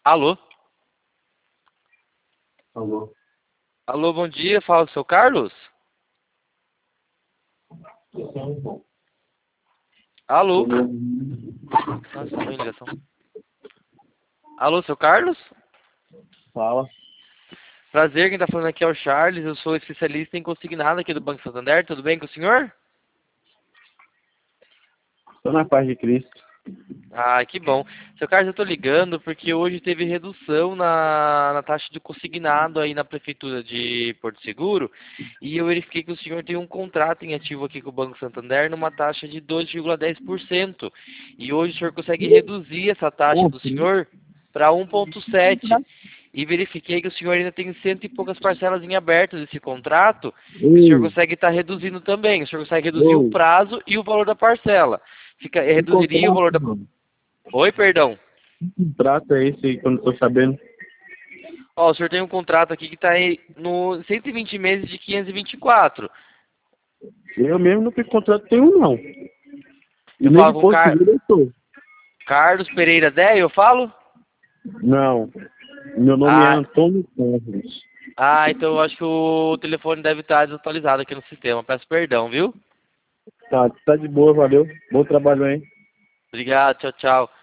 Alô? Alô? Alô, bom dia. Fala, seu Carlos? Alô? Nossa, foi ligação. Alô, seu Carlos? Fala. Prazer, quem tá falando aqui é o Charles. Eu sou especialista em consignado aqui do Banco Santander. Tudo bem com o senhor? Tô na paz de Cristo. Ah, que bom. Seu Carlos, eu tô ligando porque hoje teve redução na taxa de consignado aí na Prefeitura de Porto Seguro e eu verifiquei que o senhor tem um contrato em ativo aqui com o Banco Santander numa taxa de 2,10%. E hoje o senhor consegue reduzir essa taxa do senhor para 1,7%. E verifiquei que o senhor ainda tem cento e poucas parcelas em aberto desse contrato, que o senhor Ei, consegue estar reduzindo também. O senhor consegue reduzir o ô, prazo e o valor da parcela. que Reduziria o contrato, valor da... mano? Oi, perdão. Que contrato é esse aí que eu não tô sabendo? Ó, o senhor tem um contrato aqui que está aí no 120 meses de 524. Eu mesmo não tenho contrato nenhum, não. E Eu nem falo de com Porto Seguro eu tô. Carlos Pereira Dé, eu falo? Não. Meu nome é Ah, Antônio Carlos. então eu acho que o telefone deve estar desatualizado aqui no sistema. Peço perdão, viu? Tá de boa, valeu. Bom trabalho aí. Obrigado, tchau, tchau.